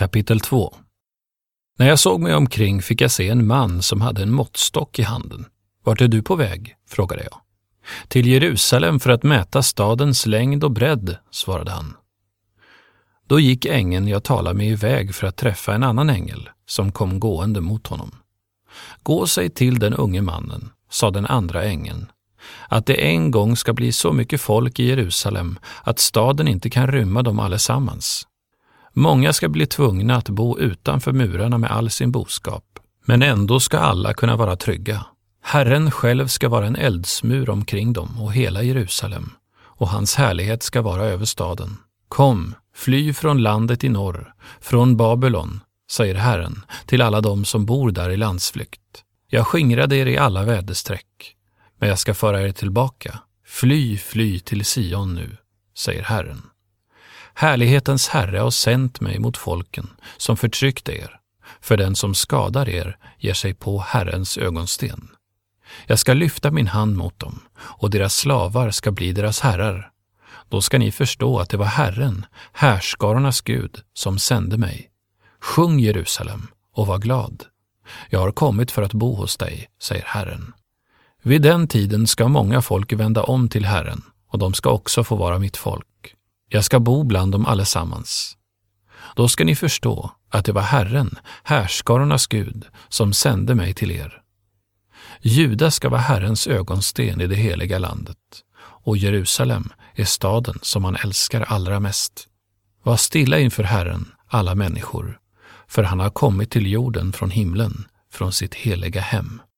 Kapitel 2. När jag såg mig omkring fick jag se en man som hade en måttstock i handen. Vart är du på väg? Frågade jag. Till Jerusalem för att mäta stadens längd och bredd, svarade han. Då gick ängeln jag talade med iväg för att träffa en annan ängel som kom gående mot honom. Gå sig till den unge mannen, sa den andra ängeln, att det en gång ska bli så mycket folk i Jerusalem att staden inte kan rymma dem allesammans. Många ska bli tvungna att bo utanför murarna med all sin boskap, men ändå ska alla kunna vara trygga. Herren själv ska vara en eldsmur omkring dem och hela Jerusalem, och hans härlighet ska vara över staden. Kom, fly från landet i norr, från Babylon, säger Herren till alla dem som bor där i landsflykt. Jag skingrade er i alla väderstreck, men jag ska föra er tillbaka. Fly, fly till Sion nu, säger Herren. Härlighetens Herre har sänt mig mot folken som förtryckte er, för den som skadar er ger sig på Herrens ögonsten. Jag ska lyfta min hand mot dem, och deras slavar ska bli deras herrar. Då ska ni förstå att det var Herren, härskarornas Gud, som sände mig. Sjung Jerusalem och var glad. Jag har kommit för att bo hos dig, säger Herren. Vid den tiden ska många folk vända om till Herren, och de ska också få vara mitt folk. Jag ska bo bland dem allesammans. Då ska ni förstå att det var Herren, härskarornas Gud, som sände mig till er. Juda ska vara Herrens ögonsten i det heliga landet, och Jerusalem är staden som han älskar allra mest. Var stilla inför Herren, alla människor, för han har kommit till jorden från himlen, från sitt heliga hem.